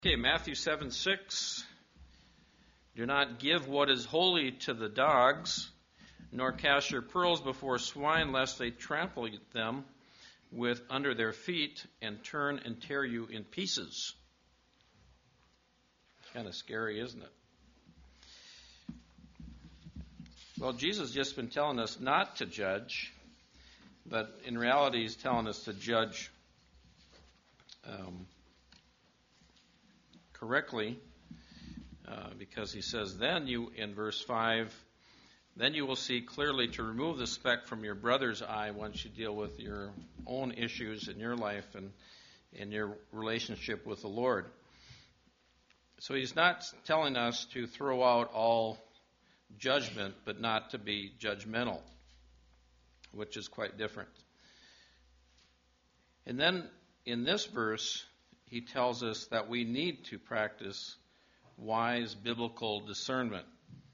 Okay, Matthew 7:6. Do not give what is holy to the dogs, nor cast your pearls before swine, lest they trample them with under their feet and turn and tear you in pieces. Kind of scary, isn't it? Well, Jesus has just been telling us not to judge, but in reality he's telling us to judge correctly, because he says, then you, in verse 5, then you will see clearly to remove the speck from your brother's eye once you deal with your own issues in your life and in your relationship with the Lord. So he's not telling us to throw out all judgment, but not to be judgmental, which is quite different. And then in this verse, he tells us that we need to practice wise biblical discernment.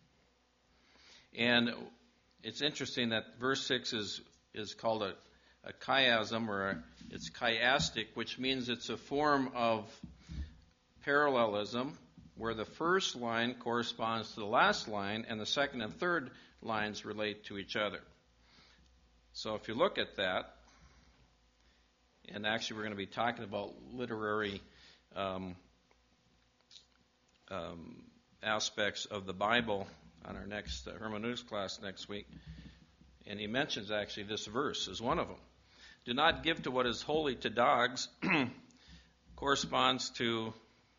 And it's interesting that verse 6 is called a chiasm, or it's chiastic, which means it's a form of parallelism, where the first line corresponds to the last line, and the second and third lines relate to each other. So if you look at that, and actually we're going to be talking about literary aspects of the Bible on our next hermeneutics class next week. And he mentions actually this verse as one of them. Do not give to what is holy to dogs corresponds to,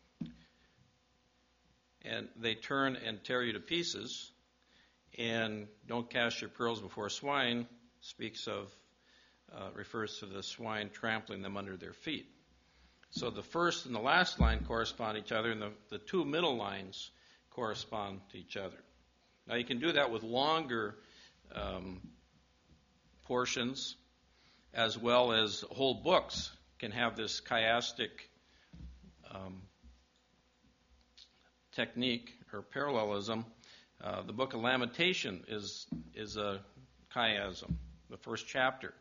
and they turn and tear you to pieces. And don't cast your pearls before swine speaks of, refers to the swine trampling them under their feet. So the first and the last line correspond to each other, and the two middle lines correspond to each other. Now you can do that with longer portions, as well as whole books can have this chiastic technique or parallelism. The book of Lamentation is a chiasm, the first chapter.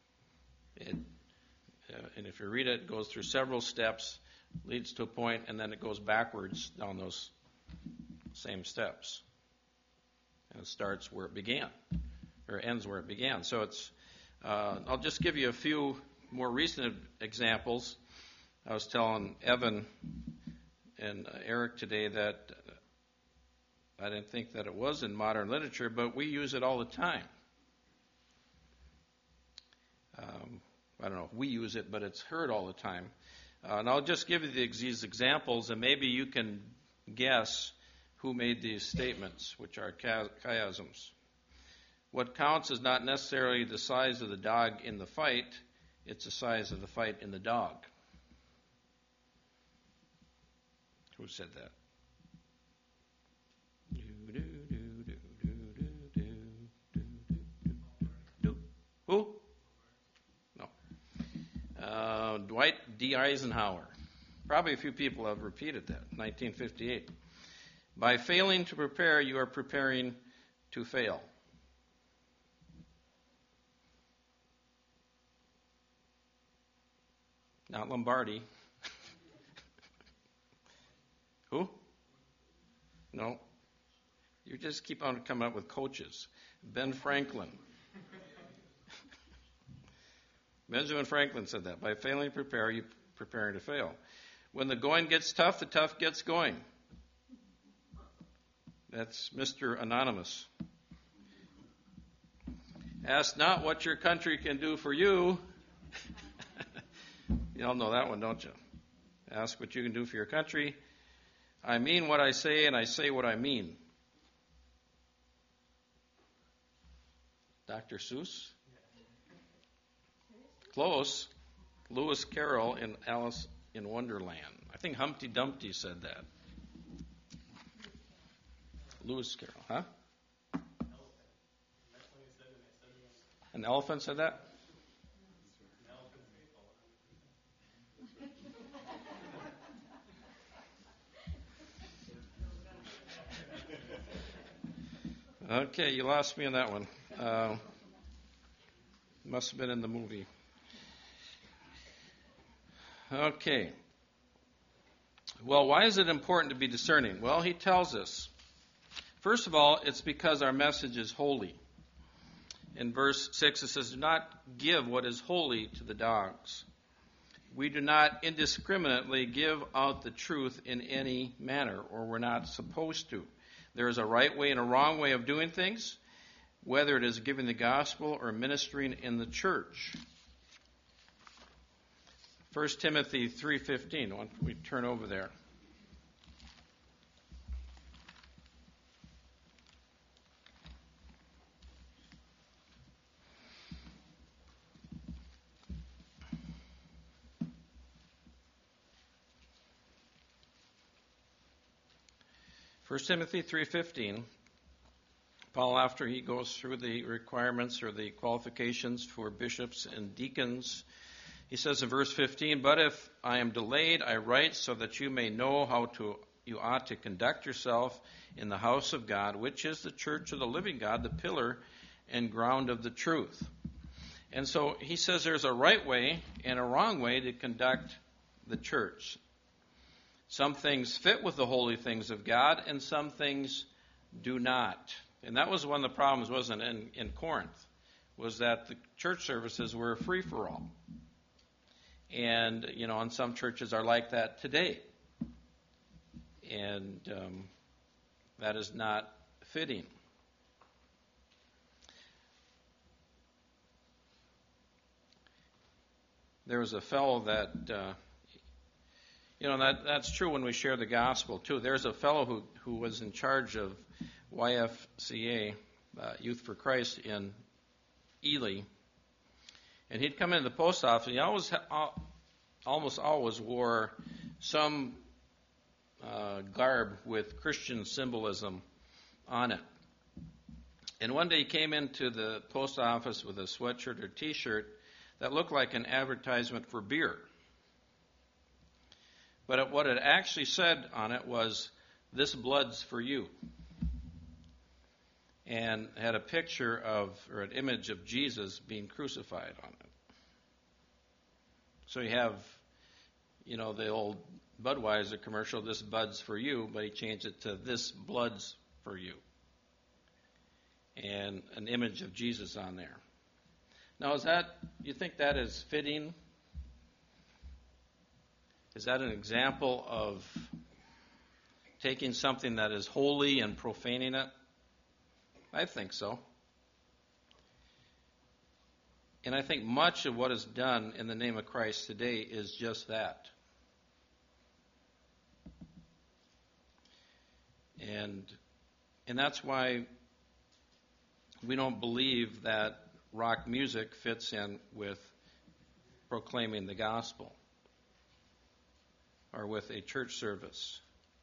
And if you read it, it goes through several steps, leads to a point, and then it goes backwards down those same steps. And it starts where it began, or ends where it began. So it's, I'll just give you a few more recent examples. I was telling Evan and Eric today that I didn't think that it was in modern literature, but we use it all the time. I don't know if we use it, but it's heard all the time. And I'll just give you these examples, and maybe you can guess who made these statements, which are chiasms. What counts is not necessarily the size of the dog in the fight, it's the size of the fight in the dog. Who said that? Who? Dwight D. Eisenhower. Probably a few people have repeated that. 1958. By failing to prepare, you are preparing to fail. Not Lombardi. Who? No. You just keep on coming up with coaches. Ben Franklin. Benjamin Franklin said that. By failing to prepare, you're preparing to fail. When the going gets tough, the tough gets going. That's Mr. Anonymous. Ask not what your country can do for you. You all know that one, don't you? Ask what you can do for your country. I mean what I say, and I say what I mean. Dr. Seuss? Close. Lewis Carroll in Alice in Wonderland. I think Humpty Dumpty said that. Lewis Carroll, huh? An elephant said that? Okay, you lost me on that one. Must have been in the movie. Okay. Well, why is it important to be discerning? Well, he tells us. First of all, it's because our message is holy. In verse 6 it says, do not give what is holy to the dogs. We do not indiscriminately give out the truth in any manner, or we're not supposed to. There is a right way and a wrong way of doing things, whether it is giving the gospel or ministering in the church. 1 Timothy 3:15. Why don't we turn over there? First Timothy 3:15. Paul, after he goes through the requirements or the qualifications for bishops and deacons, he says in verse 15, but if I am delayed, I write so that you may know how you ought to conduct yourself in the house of God, which is the church of the living God, the pillar and ground of the truth. And so he says there's a right way and a wrong way to conduct the church. Some things fit with the holy things of God, and some things do not. And that was one of the problems, wasn't it, in Corinth, was that the church services were free for all. And, and some churches are like that today. And that is not fitting. There was a fellow that, that's true when we share the gospel, too. There's a fellow who was in charge of YFCA, Youth for Christ, in Ely. And he'd come into the post office, and he almost always wore some garb with Christian symbolism on it. And one day he came into the post office with a sweatshirt or T-shirt that looked like an advertisement for beer. But what it actually said on it was, "This blood's for you." And had a picture or an image of Jesus being crucified on it. So you have, the old Budweiser commercial, "This bud's for you," but he changed it to "This blood's for you." And an image of Jesus on there. Now, you think that is fitting? Is that an example of taking something that is holy and profaning it? I think so. And I think much of what is done in the name of Christ today is just that. And that's why we don't believe that rock music fits in with proclaiming the gospel or with a church service.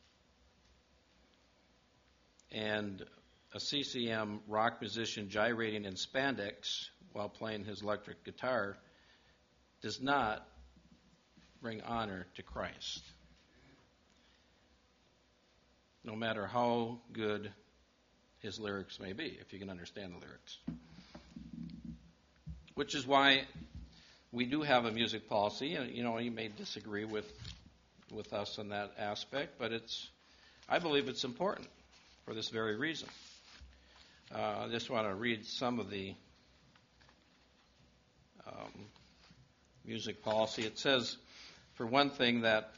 And a CCM rock musician gyrating in spandex while playing his electric guitar does not bring honor to Christ, no matter how good his lyrics may be, if you can understand the lyrics. Which is why we do have a music policy. You may disagree with us on that aspect, but I believe it's important for this very reason. I just want to read some of the music policy. It says, for one thing, that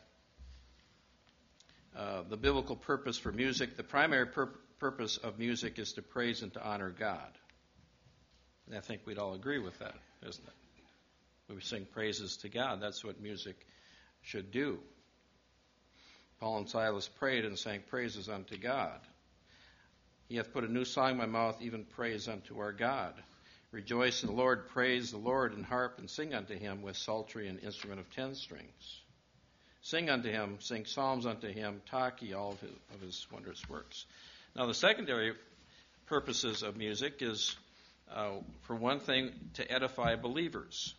the biblical purpose for music, the primary purpose of music is to praise and to honor God. And I think we'd all agree with that, isn't it? We sing praises to God. That's what music should do. Paul and Silas prayed and sang praises unto God. He hath put a new song in my mouth, even praise unto our God. Rejoice in the Lord, praise the Lord, and harp and sing unto him with psaltery and instrument of 10 strings. Sing unto him, sing psalms unto him, talk ye all of his wondrous works. Now the secondary purposes of music is, for one thing, to edify believers.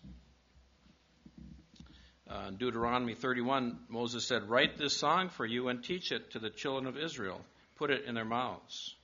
In Deuteronomy 31, Moses said, "Write this song for you and teach it to the children of Israel. Put it in their mouths."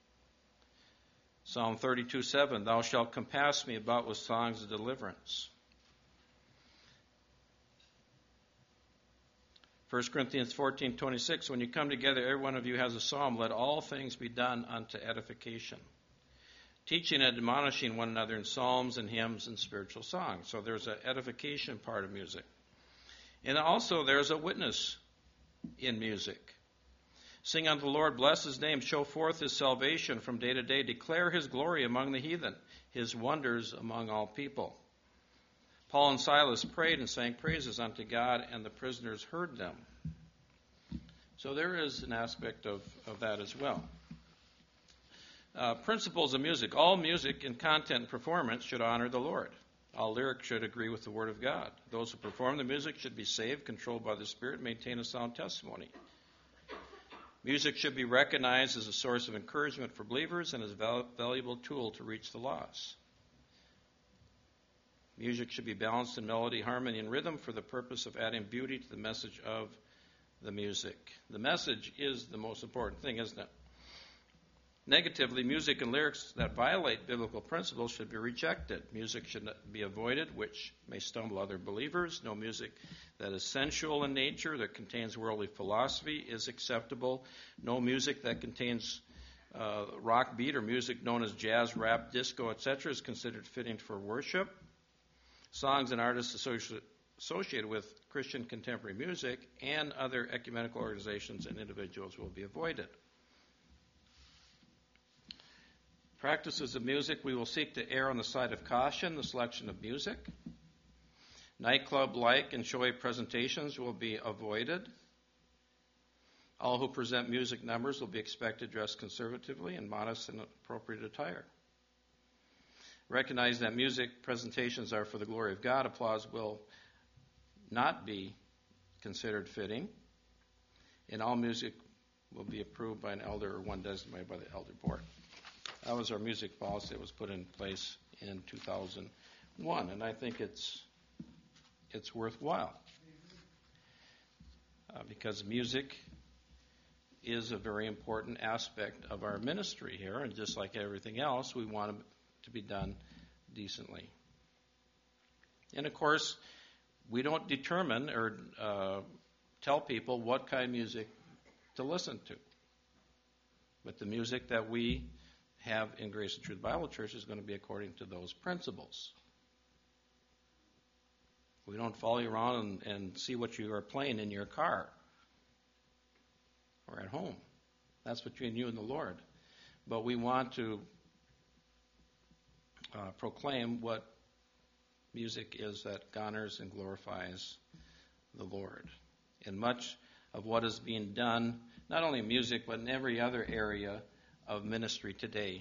Psalm 32:7, "Thou shalt compass me about with songs of deliverance." 1 Corinthians 14:26, when you come together, every one of you has a psalm. Let all things be done unto edification, teaching and admonishing one another in psalms and hymns and spiritual songs. So there's an edification part of music. And also there's a witness in music. Sing unto the Lord, bless his name, show forth his salvation from day to day, declare his glory among the heathen, his wonders among all people. Paul and Silas prayed and sang praises unto God, and the prisoners heard them. So there is an aspect of that as well. Principles of music. All music in content and performance should honor the Lord. All lyrics should agree with the Word of God. Those who perform the music should be saved, controlled by the Spirit, maintain a sound testimony. Music should be recognized as a source of encouragement for believers and as a valuable tool to reach the lost. Music should be balanced in melody, harmony, and rhythm for the purpose of adding beauty to the message of the music. The message is the most important thing, isn't it? Negatively, music and lyrics that violate biblical principles should be rejected. Music should be avoided, which may stumble other believers. No music that is sensual in nature, that contains worldly philosophy, is acceptable. No music that contains rock beat or music known as jazz, rap, disco, etc. is considered fitting for worship. Songs and artists associated with Christian contemporary music and other ecumenical organizations and individuals will be avoided. Practices of music, we will seek to err on the side of caution, the selection of music. Nightclub-like and showy presentations will be avoided. All who present music numbers will be expected to dress conservatively and modest and appropriate attire. Recognize that music presentations are for the glory of God. Applause will not be considered fitting, and all music will be approved by an elder or one designated by the elder board. That was our music policy that was put in place in 2001, and I think it's worthwhile because music is a very important aspect of our ministry here, and just like everything else, we want it to be done decently. And of course, we don't determine or tell people what kind of music to listen to, but the music that we have in Grace and Truth Bible Church is going to be according to those principles. We don't follow you around and see what you are playing in your car or at home. That's between you and the Lord. But we want to proclaim what music is that honors and glorifies the Lord. And much of what is being done, not only in music, but in every other area of ministry today,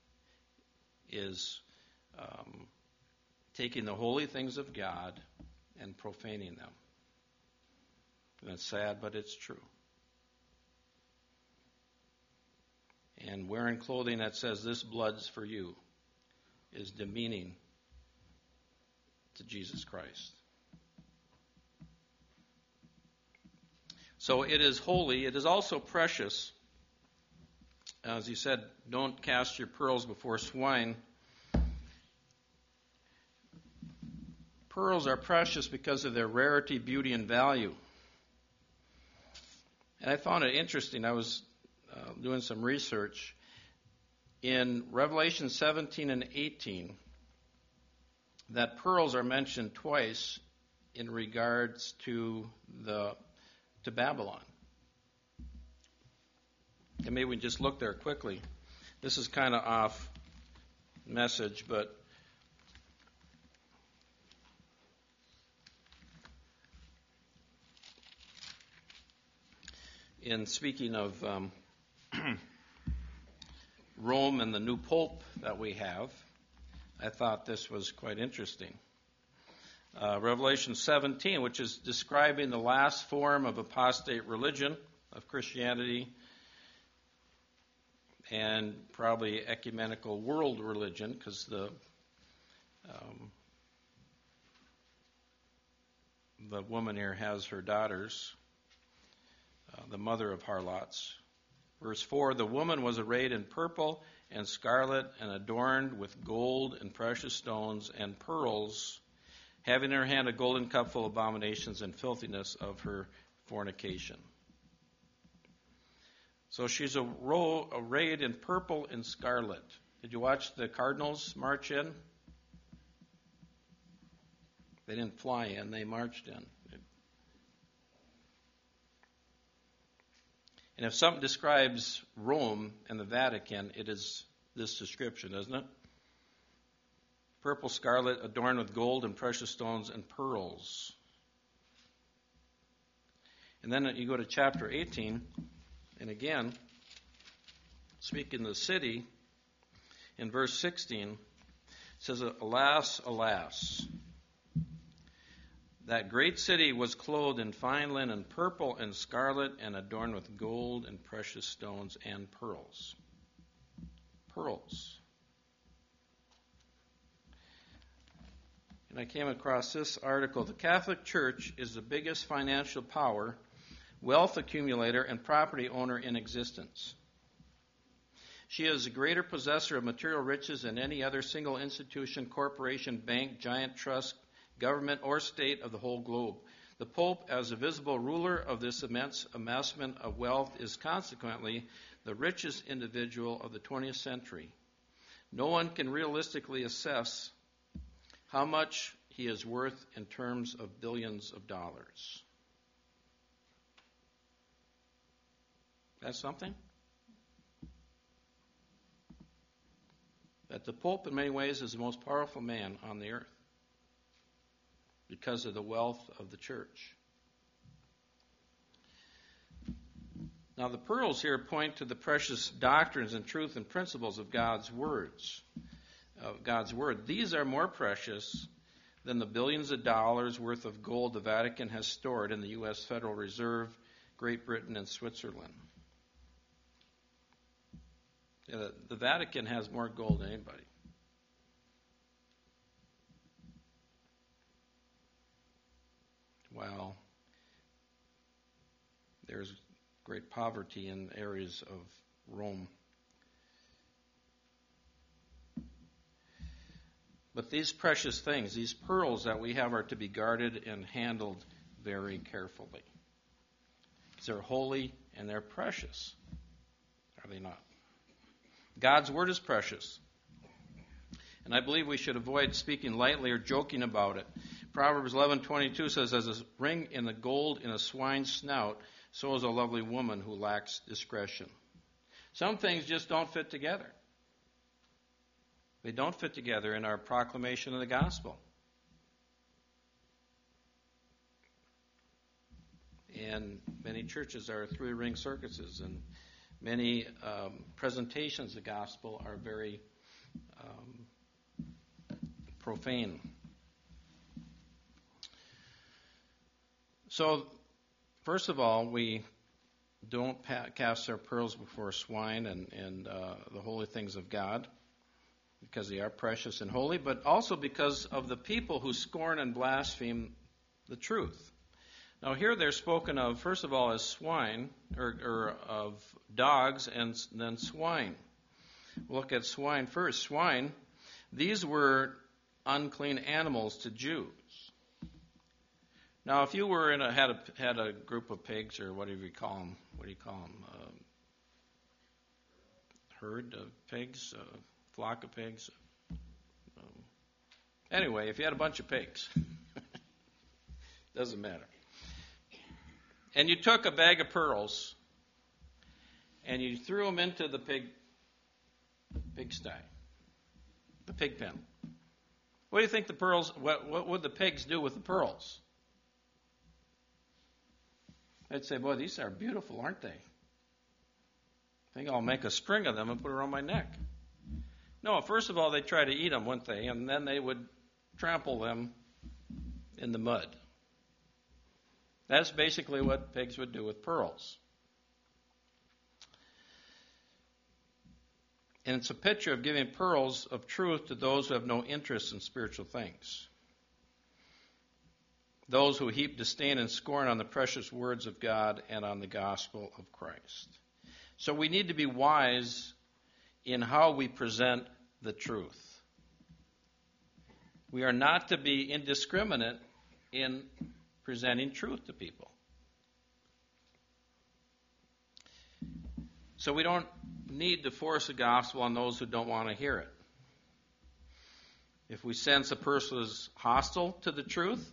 is taking the holy things of God and profaning them. And it's sad, but it's true. And wearing clothing that says, "This blood's for you," is demeaning to Jesus Christ. So it is holy. It is also precious. As he said, don't cast your pearls before swine. Pearls are precious because of their rarity, beauty, and value. And I found it interesting. I was doing some research. In Revelation 17 and 18, that pearls are mentioned twice in regards to Babylon. And maybe we can just look there quickly. This is kind of off message, but in speaking of Rome and the new pope that we have, I thought this was quite interesting. Revelation 17, which is describing the last form of apostate religion, of Christianity, and probably ecumenical world religion, because the woman here has her daughters, the mother of harlots. Verse 4, the woman was arrayed in purple and scarlet and adorned with gold and precious stones and pearls, having in her hand a golden cup full of abominations and filthiness of her fornication. So she's arrayed in purple and scarlet. Did you watch the Cardinals march in? They didn't fly in, they marched in. And if something describes Rome and the Vatican, it is this description, isn't it? Purple scarlet adorned with gold and precious stones and pearls. And then you go to chapter 18, and again, speaking of the city, in verse 16, it says, "Alas, alas, that great city was clothed in fine linen, purple and scarlet, and adorned with gold and precious stones and pearls." Pearls. And I came across this article. The Catholic Church is the biggest financial power, wealth accumulator, and property owner in existence. She is a greater possessor of material riches than any other single institution, corporation, bank, giant trust, government, or state of the whole globe. The Pope, as a visible ruler of this immense amassment of wealth, is consequently the richest individual of the 20th century. No one can realistically assess how much he is worth in terms of billions of dollars. That's something? That the Pope, in many ways, is the most powerful man on the earth because of the wealth of the church. Now, the pearls here point to the precious doctrines and truth and principles of God's words. God's word. These are more precious than the billions of dollars worth of gold the Vatican has stored in the U.S. Federal Reserve, Great Britain, and Switzerland. Yeah, the Vatican has more gold than anybody. While there's great poverty in areas of Rome. But these precious things, these pearls that we have, are to be guarded and handled very carefully. They're holy and they're precious. Are they not? God's word is precious. And I believe we should avoid speaking lightly or joking about it. Proverbs 11:22 says, "As a ring in the gold in a swine's snout, so is a lovely woman who lacks discretion." Some things just don't fit together. They don't fit together in our proclamation of the gospel. And many churches are three-ring circuses, and many presentations of the gospel are very profane. So, first of all, we don't cast our pearls before swine and the holy things of God, because they are precious and holy, but also because of the people who scorn and blaspheme the truth. Now here they're spoken of, first of all, as swine, or of dogs, and then swine. We'll look at swine first. Swine, these were unclean animals to Jews. Now if you were had a group of pigs, or whatever you call them, herd of pigs, flock of pigs. Anyway, if you had a bunch of pigs, doesn't matter. And you took a bag of pearls and you threw them into the pigsty, the pig pen. What do you think the pearls? What would the pigs do with the pearls? They'd say, "Boy, these are beautiful, aren't they? I think I'll make a string of them and put it around my neck." No, first of all, they'd try to eat them, wouldn't they? And then they would trample them in the mud. That's basically what pigs would do with pearls. And it's a picture of giving pearls of truth to those who have no interest in spiritual things. Those who heap disdain and scorn on the precious words of God and on the gospel of Christ. So we need to be wise in how we present the truth. We are not to be indiscriminate in presenting truth to people. So we don't need to force the gospel on those who don't want to hear it. If we sense a person is hostile to the truth,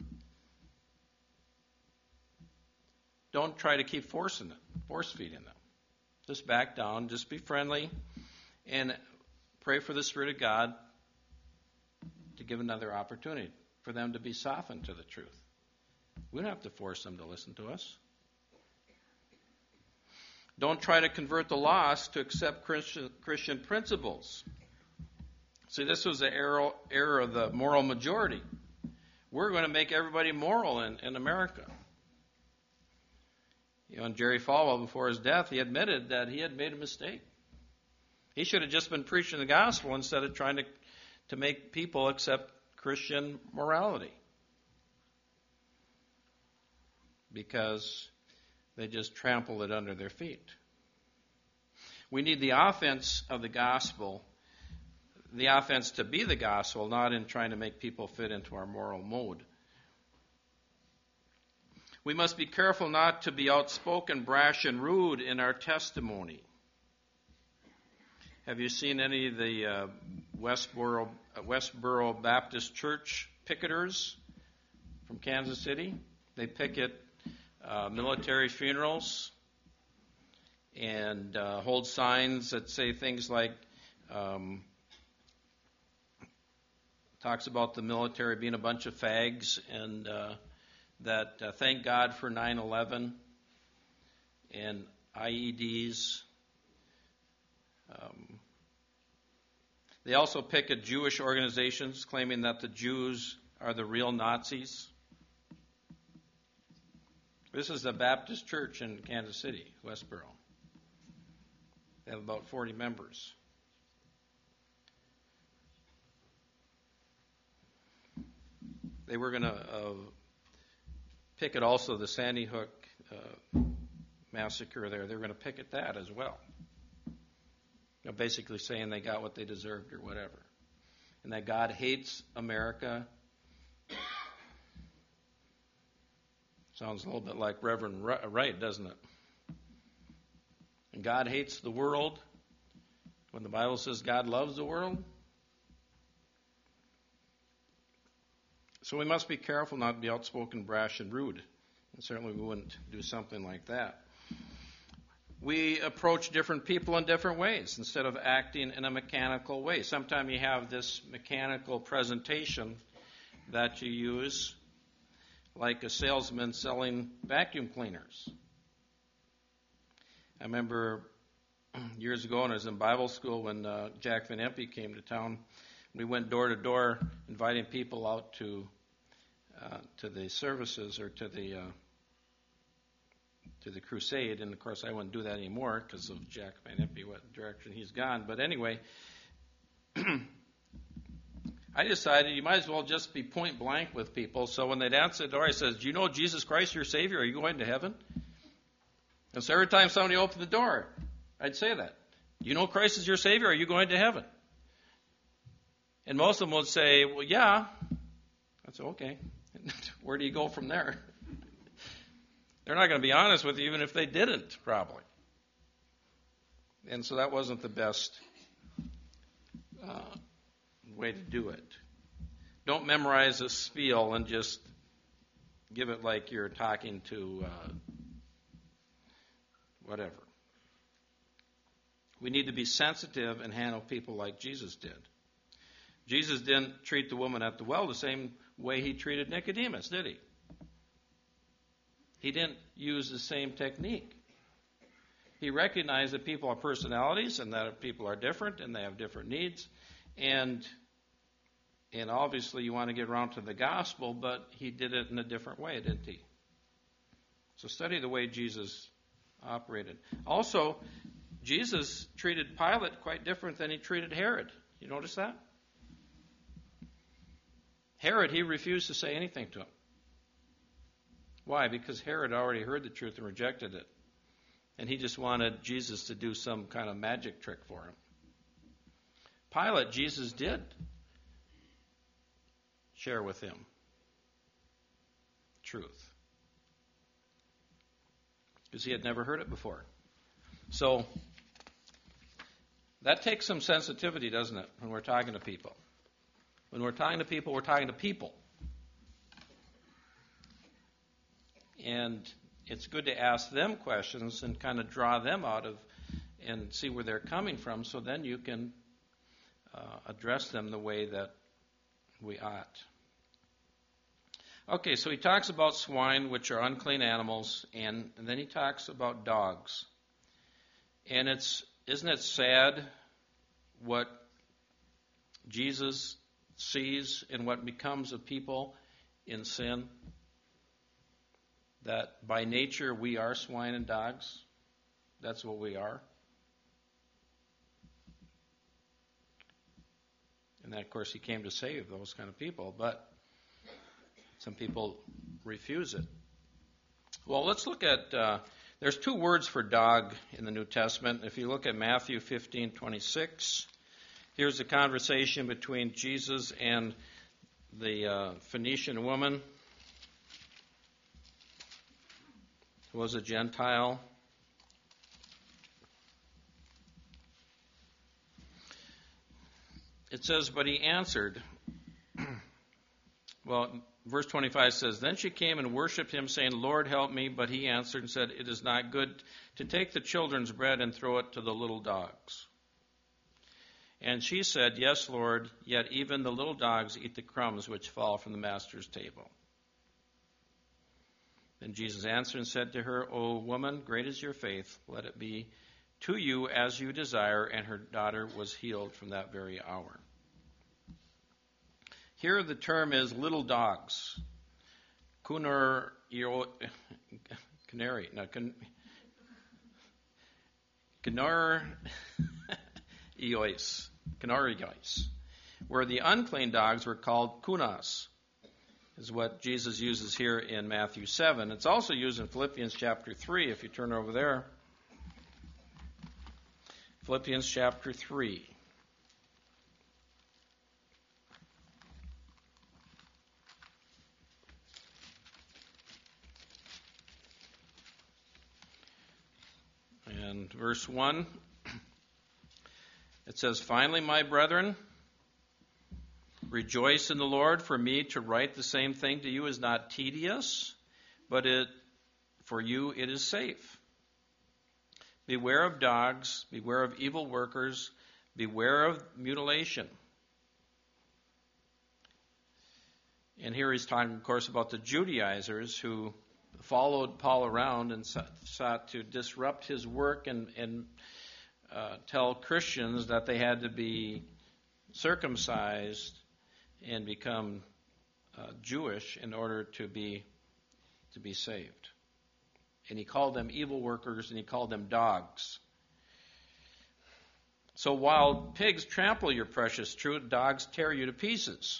don't try to keep force feeding them. Just back down, just be friendly, and pray for the Spirit of God to give another opportunity for them to be softened to the truth. We don't have to force them to listen to us. Don't try to convert the lost to accept Christian principles. See, this was the era of the moral majority. We're going to make everybody moral in America. And Jerry Falwell, before his death, he admitted that he had made a mistake. He should have just been preaching the gospel instead of trying to make people accept Christian morality. Because they just trample it under their feet. We need the offense of the gospel, the offense to be the gospel, not in trying to make people fit into our moral mode. We must be careful not to be outspoken, brash, and rude in our testimony. Have you seen any of the Westboro Baptist Church picketers from Kansas City? They picket military funerals and hold signs that say things like, talks about the military being a bunch of fags, and that thank God for 9/11 and IEDs. They also picket Jewish organizations claiming that the Jews are the real Nazis. This is a Baptist church in Kansas City, Westboro. They have about 40 members. They were going to picket also the Sandy Hook massacre there. They were going to picket that as well. Basically saying they got what they deserved or whatever. And that God hates America. Sounds a little bit like Reverend Wright, doesn't it? And God hates the world when the Bible says God loves the world. So we must be careful not to be outspoken, brash, and rude. And certainly we wouldn't do something like that. We approach different people in different ways instead of acting in a mechanical way. Sometimes you have this mechanical presentation that you use like a salesman selling vacuum cleaners. I remember years ago when I was in Bible school when Jack Van Impe came to town, we went door to door inviting people out to the services or to the crusade. And of course I wouldn't do that anymore because of Jack Van Impe, what direction he's gone. But anyway, I decided you might as well just be point blank with people. So when they'd answer the door, I said, "Do you know Jesus Christ your Savior? Are you going to heaven?" And so every time somebody opened the door, I'd say that. "You know Christ is your Savior? Are you going to heaven?" And most of them would say, "Well, yeah." I'd say, "Okay." Where do you go from there? They're not going to be honest with you even if they didn't, probably. And so that wasn't the best way to do it. Don't memorize a spiel and just give it like you're talking to whatever. We need to be sensitive and handle people like Jesus did. Jesus didn't treat the woman at the well the same way he treated Nicodemus, did he? He didn't use the same technique. He recognized that people have personalities and that people are different and they have different needs. And obviously you want to get around to the gospel, but he did it in a different way, didn't he? So study the way Jesus operated. Also, Jesus treated Pilate quite different than he treated Herod. You notice that? Herod, he refused to say anything to him. Why? Because Herod already heard the truth and rejected it. And he just wanted Jesus to do some kind of magic trick for him. Pilate, Jesus did share with him truth. Because he had never heard it before. So That takes some sensitivity, doesn't it, when we're talking to people? When we're talking to people, we're talking to people. And it's good to ask them questions and kind of draw them out of and see where they're coming from, so then you can address them the way that we ought. Okay, so he talks about swine, which are unclean animals, and then he talks about dogs. And isn't it sad what Jesus sees in what becomes of people in sin? That by nature we are swine and dogs. That's what we are. And then, of course, he came to save those kind of people, but some people refuse it. Well, let's look at, there's two words for dog in the New Testament. If you look at Matthew 15:26, here's a conversation between Jesus and the Phoenician woman who was a Gentile. It says, but he answered, well, verse 25 says, then she came and worshipped him, saying, Lord, help me. But he answered and said, it is not good to take the children's bread and throw it to the little dogs. And she said, yes, Lord, yet even the little dogs eat the crumbs which fall from the master's table. Then Jesus answered and said to her, O woman, great is your faith. Let it be to you as you desire. And her daughter was healed from that very hour. Here the term is little dogs. Canary, where the unclean dogs were called kunas, is what Jesus uses here in Matthew 7. It's also used in Philippians chapter 3, if you turn over there. Philippians chapter 3. And verse 1, it says, finally, my brethren, rejoice in the Lord. For me to write the same thing to you is not tedious, but for you it is safe. Beware of dogs, beware of evil workers, beware of mutilation. And here he's talking, of course, about the Judaizers who followed Paul around and sought to disrupt his work and tell Christians that they had to be circumcised and become Jewish in order to be saved. And he called them evil workers, and he called them dogs. So while pigs trample your precious truth, dogs tear you to pieces.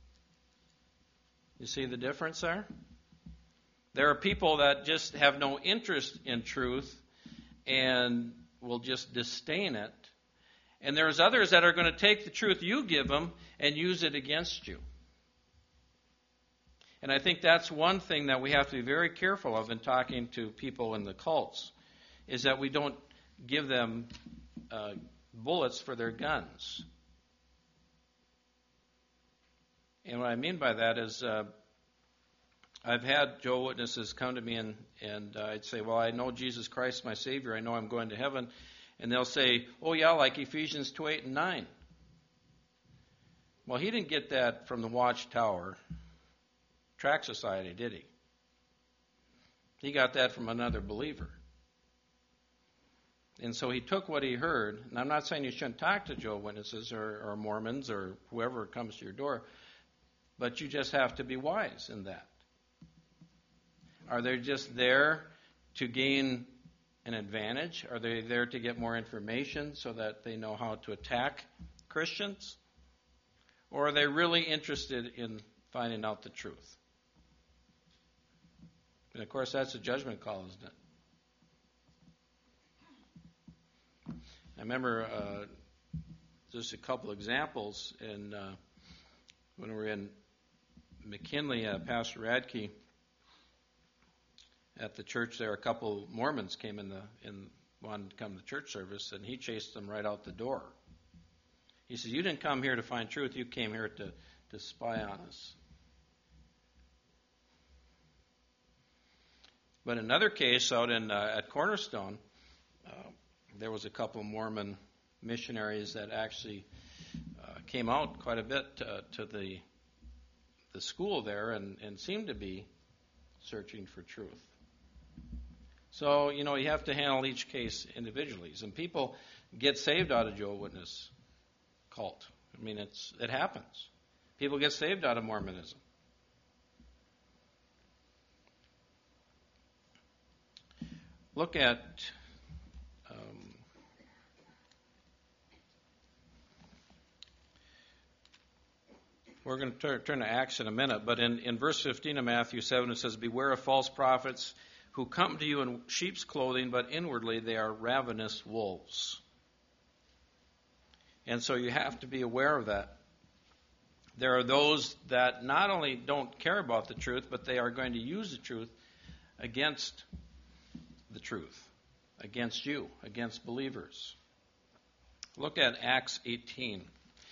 You see the difference there? There are people that just have no interest in truth and will just disdain it. And there's others that are going to take the truth you give them and use it against you. And I think that's one thing that we have to be very careful of in talking to people in the cults, is that we don't give them bullets for their guns. And what I mean by that is I've had Jehovah's Witnesses come to me and I'd say, well, I know Jesus Christ, my Savior. I know I'm going to heaven. And they'll say, oh, yeah, like Ephesians 2:8 and 9. Well, he didn't get that from the Watchtower Tract Society, did he? He got that from another believer. And so he took what he heard, and I'm not saying you shouldn't talk to Jehovah's Witnesses or Mormons or whoever comes to your door, but you just have to be wise in that. Are they just there to gain an advantage? Are they there to get more information so that they know how to attack Christians? Or are they really interested in finding out the truth? And of course, that's a judgment call, isn't it? I remember just a couple examples when we were in McKinley, Pastor Radke, at the church there, a couple Mormons came in wanted to come to church service, and he chased them right out the door. He says, you didn't come here to find truth, you came here to spy on us. But another case out at Cornerstone, there was a couple of Mormon missionaries that actually came out quite a bit to the school there and seemed to be searching for truth. So, you have to handle each case individually. And people get saved out of Jehovah's Witness cult. I mean, it happens. People get saved out of Mormonism. Look at we're going to turn to Acts in a minute, but in verse 15 of Matthew 7 it says, beware of false prophets who come to you in sheep's clothing, but inwardly they are ravenous wolves. And so you have to be aware of that. There are those that not only don't care about the truth, but they are going to use the truth against the truth, against you, against believers. Look at Acts 18.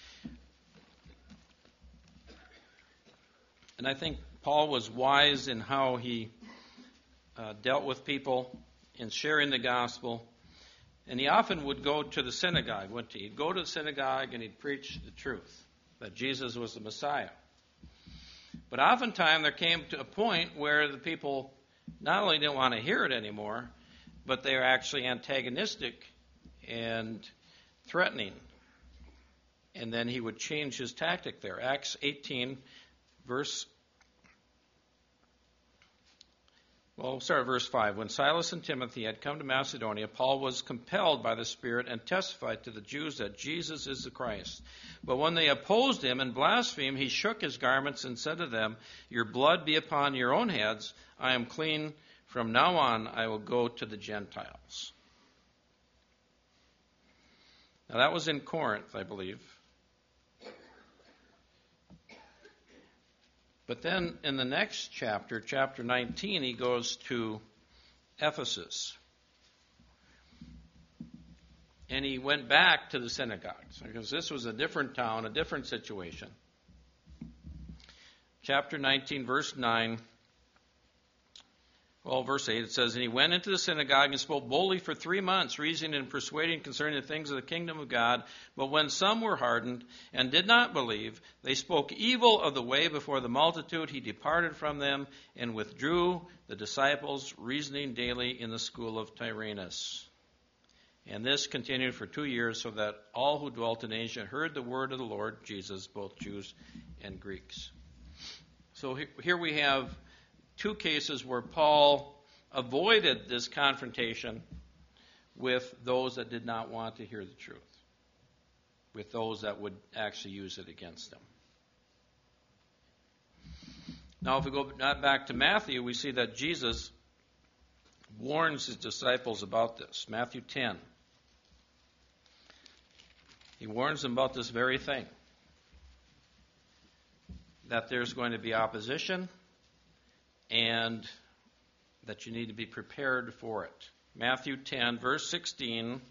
And I think Paul was wise in how he dealt with people in sharing the gospel. And he often would go to the synagogue, wouldn't he? He'd go to the synagogue and he'd preach the truth, that Jesus was the Messiah. But oftentimes there came to a point where the people not only didn't want to hear it anymore, but they were actually antagonistic and threatening. And then he would change his tactic there. Acts 18, verse 5. When Silas and Timothy had come to Macedonia, Paul was compelled by the Spirit and testified to the Jews that Jesus is the Christ. But when they opposed him and blasphemed, he shook his garments and said to them, your blood be upon your own heads. I am clean. From now on, I will go to the Gentiles. Now that was in Corinth, I believe. But then in the next chapter, chapter 19, he goes to Ephesus. And he went back to the synagogues, because this was a different town, a different situation. Chapter 19, verse 9. Well, verse 8, it says, and he went into the synagogue and spoke boldly for 3 months, reasoning and persuading concerning the things of the kingdom of God. But when some were hardened and did not believe, they spoke evil of the way before the multitude. He departed from them and withdrew the disciples, reasoning daily in the school of Tyrannus. And this continued for 2 years, so that all who dwelt in Asia heard the word of the Lord Jesus, both Jews and Greeks. So here we have 2 cases where Paul avoided this confrontation with those that did not want to hear the truth, with those that would actually use it against them. Now, if we go back to Matthew, we see that Jesus warns his disciples about this. Matthew 10. He warns them about this very thing, that there's going to be opposition, and that you need to be prepared for it. Matthew 10, verse 16.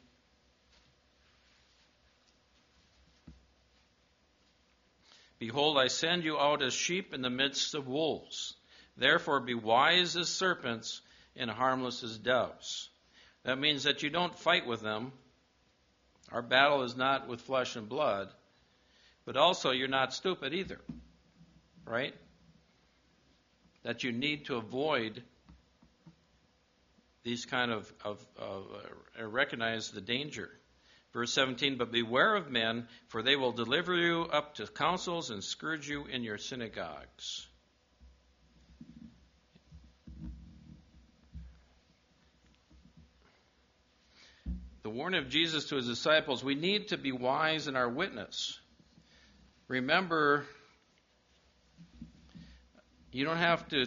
Behold, I send you out as sheep in the midst of wolves. Therefore be wise as serpents and harmless as doves. That means that you don't fight with them. Our battle is not with flesh and blood. But also you're not stupid either. Right? That you need to avoid these kind of recognize the danger. Verse 17, but beware of men, for they will deliver you up to councils and scourge you in your synagogues. The warning of Jesus to his disciples, we need to be wise in our witness. Remember, you don't have to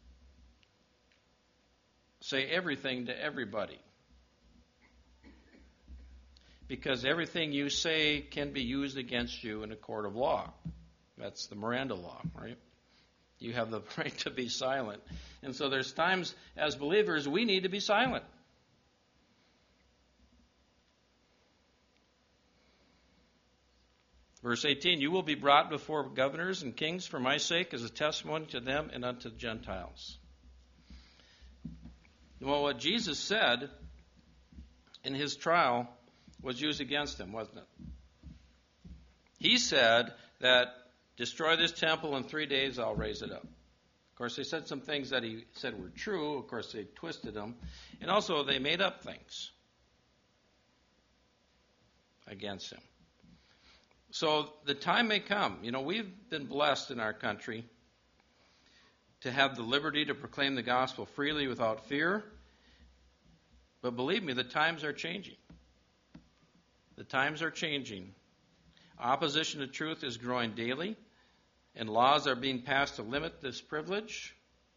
say everything to everybody, because everything you say can be used against you in a court of law. That's the Miranda law, right? You have the right to be silent. And so there's times as believers we need to be silent. Verse 18, you will be brought before governors and kings for my sake as a testimony to them and unto the Gentiles. Well, what Jesus said in his trial was used against him, wasn't it? He said that destroy this temple in 3 days, I'll raise it up. Of course, they said some things that he said were true. Of course, they twisted them. And also, they made up things against him. So the time may come. We've been blessed in our country to have the liberty to proclaim the gospel freely without fear. But believe me, the times are changing. The times are changing. Opposition to truth is growing daily, and laws are being passed to limit this privilege.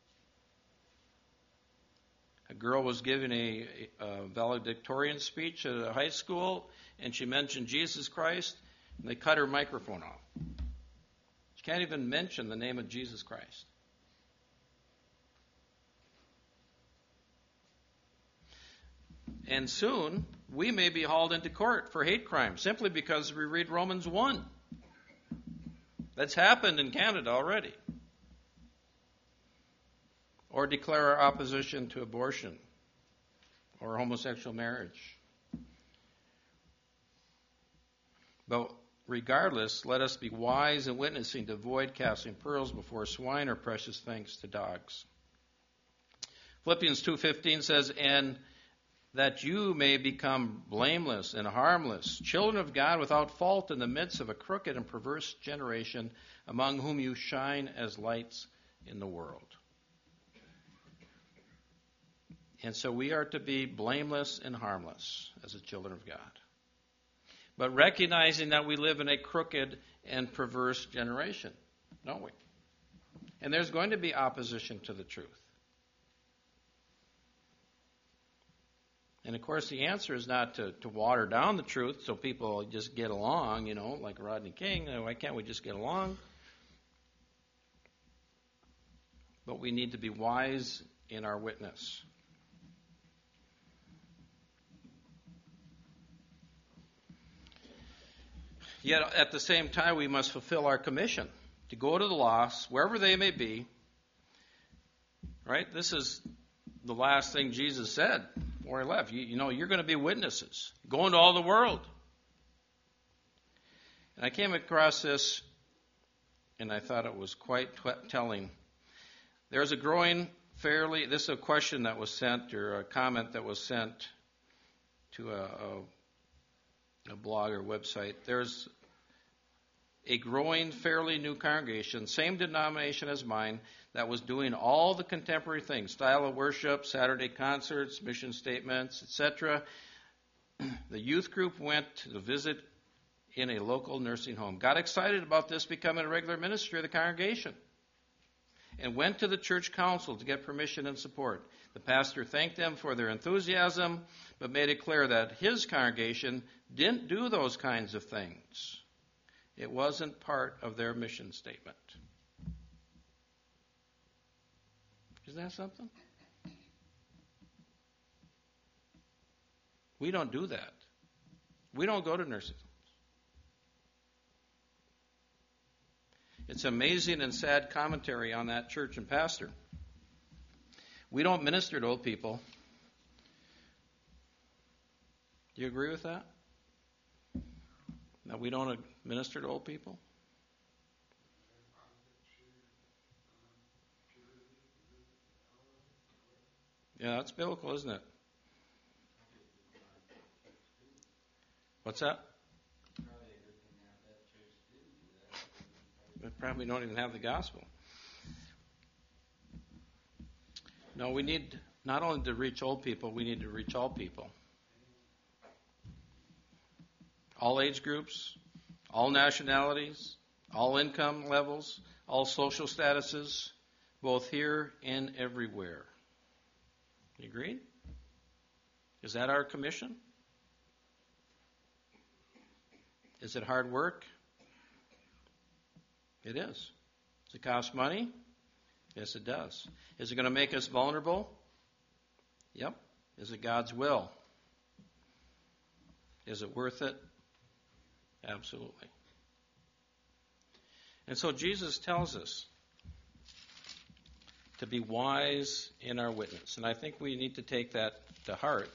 A girl was giving a valedictorian speech at a high school, and she mentioned Jesus Christ, and they cut her microphone off. She can't even mention the name of Jesus Christ. And soon, we may be hauled into court for hate crime simply because we read Romans 1. That's happened in Canada already. Or declare our opposition to abortion or homosexual marriage. But regardless, let us be wise in witnessing to avoid casting pearls before swine or precious things to dogs. Philippians 2:15 says, and that you may become blameless and harmless, children of God without fault in the midst of a crooked and perverse generation, among whom you shine as lights in the world. And so we are to be blameless and harmless as the children of God. But recognizing that we live in a crooked and perverse generation, don't we? And there's going to be opposition to the truth. And of course, the answer is not to water down the truth so people just get along, like Rodney King. Why can't we just get along? But we need to be wise in our witness. Yet at the same time, we must fulfill our commission to go to the lost, wherever they may be. Right? This is the last thing Jesus said before he left. You're going to be witnesses. Go into all the world. And I came across this, and I thought it was quite telling. There's a growing this is a question that was sent, or a comment that was sent to a blog or website. There's a growing, fairly new congregation, same denomination as mine, that was doing all the contemporary things, style of worship, Saturday concerts, mission statements, etc. The youth group went to visit in a local nursing home, got excited about this becoming a regular ministry of the congregation, and went to the church council to get permission and support. The pastor thanked them for their enthusiasm, but made it clear that his congregation didn't do those kinds of things. It wasn't part of their mission statement. Isn't that something? We don't do that. We don't go to nursing homes. It's amazing and sad commentary on that church and pastor. We don't minister to old people. Do you agree with that? That we don't minister to old people? Yeah, that's biblical, isn't it? What's that? They probably don't even have the gospel. No, we need not only to reach old people, we need to reach all people. All age groups, all nationalities, all income levels, all social statuses, both here and everywhere. You agreed? Is that our commission? Is it hard work? It is. Does it cost money? Yes, it does. Is it going to make us vulnerable? Yep. Is it God's will? Is it worth it? Absolutely. And so Jesus tells us to be wise in our witness. And I think we need to take that to heart.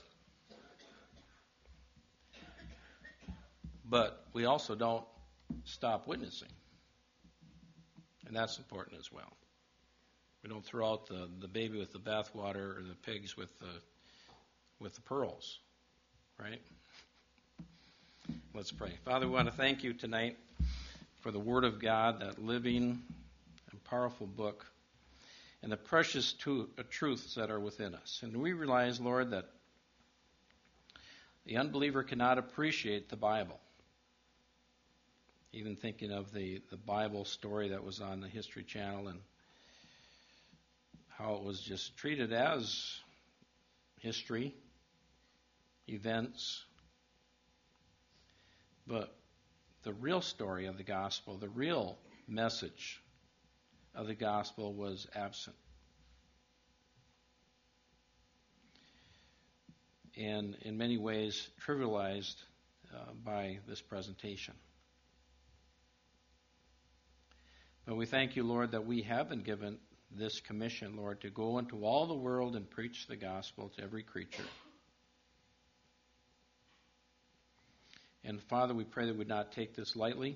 But we also don't stop witnessing. And that's important as well. We don't throw out the baby with the bathwater or the pigs with the pearls. Right? Let's pray. Father, we want to thank you tonight for the Word of God, that living and powerful book, and the precious truths that are within us. And we realize, Lord, that the unbeliever cannot appreciate the Bible. Even thinking of the Bible story that was on the History Channel and how it was just treated as history, events. But the real story of the gospel, the real message of the gospel was absent. And in many ways trivialized by this presentation. But we thank you, Lord, that we have been given this commission, Lord, to go into all the world and preach the gospel to every creature. And Father, we pray that we'd not take this lightly,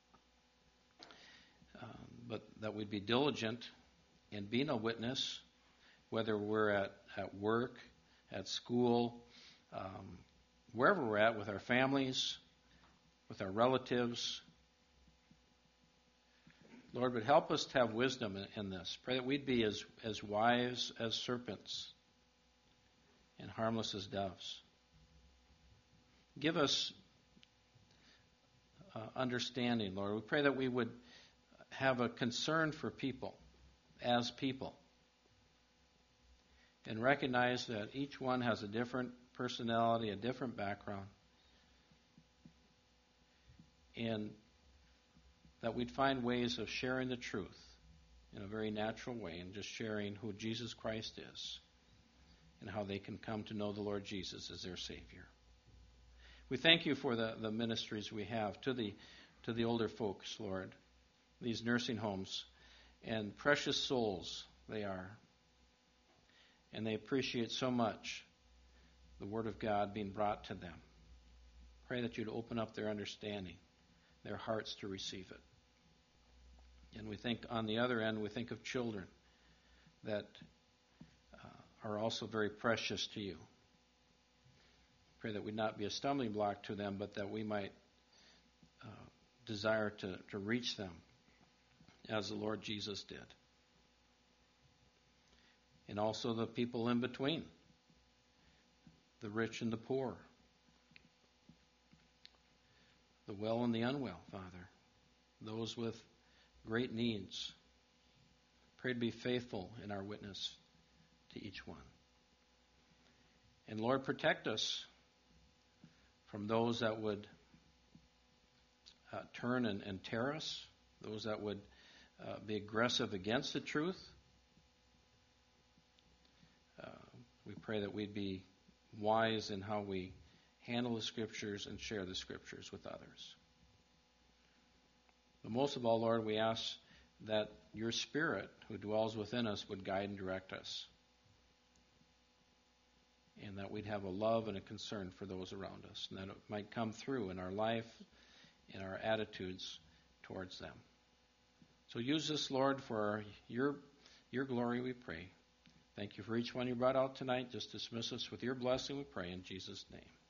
but that we'd be diligent in being a witness, whether we're at work, at school, wherever we're at, with our families, with our relatives. Lord, but help us to have wisdom in this. Pray that we'd be as wise as serpents and harmless as doves. Give us understanding, Lord. We pray that we would have a concern for people as people and recognize that each one has a different personality, a different background, and that we'd find ways of sharing the truth in a very natural way and just sharing who Jesus Christ is and how they can come to know the Lord Jesus as their Savior. We thank you for the ministries we have to the older folks, Lord, these nursing homes, and precious souls they are. And they appreciate so much the Word of God being brought to them. Pray that you'd open up their understanding, their hearts to receive it. And we think on the other end, we think of children that are also very precious to you. Pray that we'd not be a stumbling block to them, but that we might desire to reach them as the Lord Jesus did. And also the people in between, the rich and the poor, the well and the unwell, Father, those with great needs. Pray to be faithful in our witness to each one. And Lord, protect us from those that would turn and tear us, those that would be aggressive against the truth. We pray that we'd be wise in how we handle the Scriptures and share the Scriptures with others. But most of all, Lord, we ask that your Spirit, who dwells within us, would guide and direct us, and that we'd have a love and a concern for those around us, and that it might come through in our life, in our attitudes towards them. So use this, Lord, for your glory, we pray. Thank you for each one you brought out tonight. Just dismiss us with your blessing, we pray, in Jesus' name.